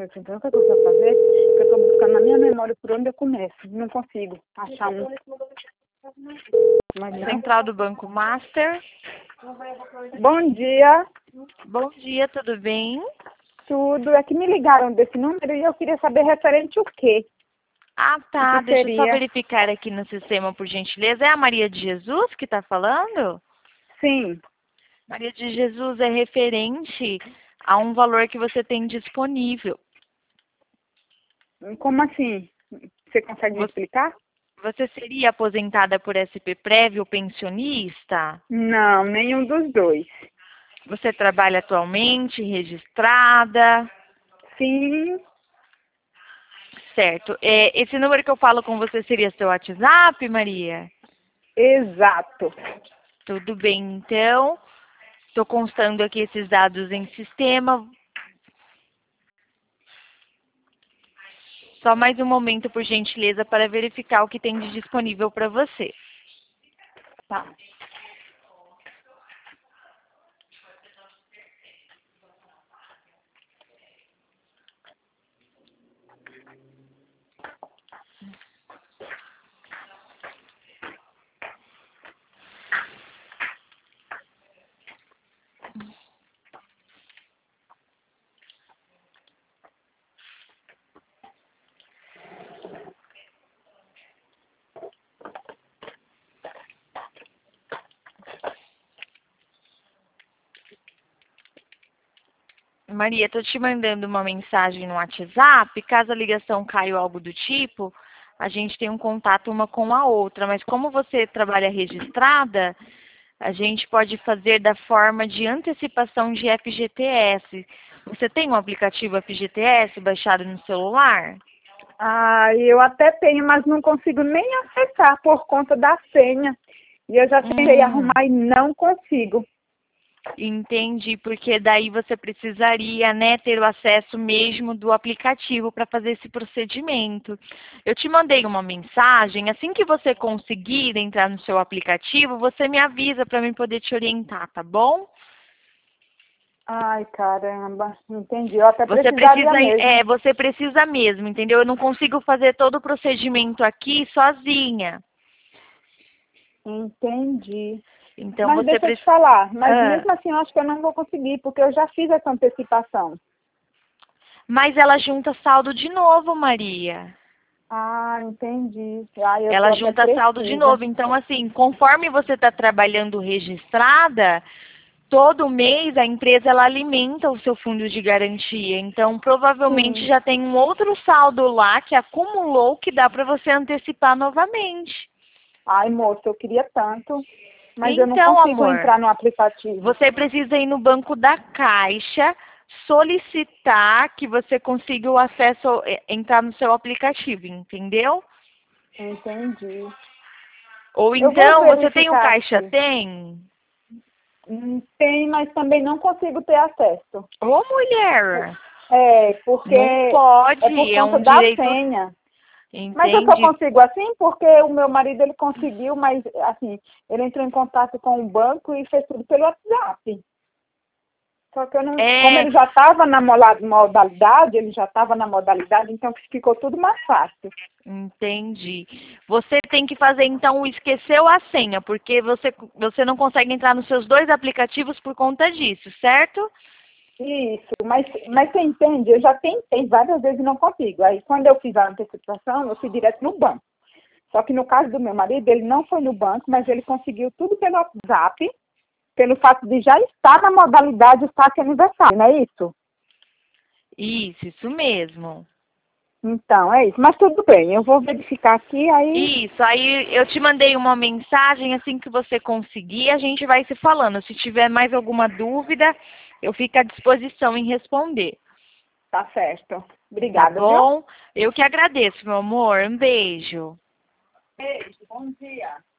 minutinho, então o que eu vou fazer? Que eu tô buscando na minha memória por onde eu começo. Não consigo achar um. Mas não. Central do Banco Master. Bom dia, Bom dia, tudo bem? tudo. É que me ligaram desse número e eu queria saber referente o quê? Ah, tá. O que Deixa eu só seria? verificar aqui no sistema, por gentileza. É a Maria de Jesus que está falando? Sim. Maria de Jesus é referente a um valor que você tem disponível. Como assim? Você consegue me Você explicar? você seria aposentada por SP-Prévio ou pensionista? Não, nenhum dos dois. Você trabalha atualmente, registrada? Sim, Certo. Esse número que eu falo com você seria seu WhatsApp, Maria? exato. Tudo bem, então. Estou constando aqui esses dados em sistema. Só mais um momento, por gentileza, para verificar o que tem de disponível para você. Tá. Maria, estou te mandando uma mensagem no WhatsApp. Caso a ligação caia ou algo do tipo, a gente tem um contato uma com a outra. Mas como você trabalha registrada, a gente pode fazer da forma de antecipação de FGTS. Você tem um aplicativo FGTS baixado no celular? Ah, eu até tenho, mas não consigo nem acessar por conta da senha. E eu já tentei Hum. arrumar e não consigo. Entendi, porque daí você precisaria, né, ter o acesso mesmo do aplicativo para fazer esse procedimento. Eu te mandei uma mensagem, assim que você conseguir entrar no seu aplicativo, você me avisa para mim poder te orientar, tá bom? Ai, caramba, entendi. Eu até Você precisaria precisa, mesmo. você precisa mesmo, entendeu? Eu não consigo fazer todo o procedimento aqui sozinha. Entendi. Então Mas você deixa eu te precisa. falar, mas mesmo assim eu acho que eu não vou conseguir, porque eu já fiz essa antecipação. Mas ela junta saldo de novo, Maria. Ah, entendi. Ah, eu tô Ela até junta saldo de precisa. novo. Então, assim, conforme você está trabalhando registrada, todo mês a empresa ela alimenta o seu fundo de garantia. Então, provavelmente Sim. já tem um outro saldo lá que acumulou que dá para você antecipar novamente. Ai, moço, eu queria tanto, mas eu não Então, consigo amor, entrar no aplicativo. você precisa ir no banco da Caixa, solicitar que você consiga o acesso, entrar no seu aplicativo, entendeu? Entendi. Ou Eu vou então, você tem o verificar Caixa aqui. Tem? Tem, mas também não consigo ter acesso. Ô, mulher, É, porque não é por pode, é conta um da direito, senha. Mas eu só entende? consigo assim porque o meu marido ele conseguiu, mas assim, ele entrou em contato com o banco e fez tudo pelo WhatsApp. Só que eu não, como É, ele já estava na modalidade, ele já estava na modalidade, então ficou tudo mais fácil. entendi. Você tem que fazer, então, esqueceu a senha, porque você não consegue entrar nos seus dois aplicativos por conta disso, certo? Isso, mas você entende? Eu já tentei várias vezes e não consigo. Aí quando eu fiz a antecipação, eu fui direto no banco. Só que no caso do meu marido, ele não foi no banco, mas ele conseguiu tudo pelo WhatsApp, pelo fato de já estar na modalidade saque aniversário, não é isso? Isso mesmo. Então, é isso. Mas tudo bem, eu vou verificar aqui, aí Isso, aí eu te mandei uma mensagem, assim que você conseguir, a gente vai se falando. Se tiver mais alguma dúvida, eu fico à disposição em responder. tá certo. Tá Obrigada, viu? bom? Eu que agradeço, meu amor. Um beijo. Beijo, bom dia.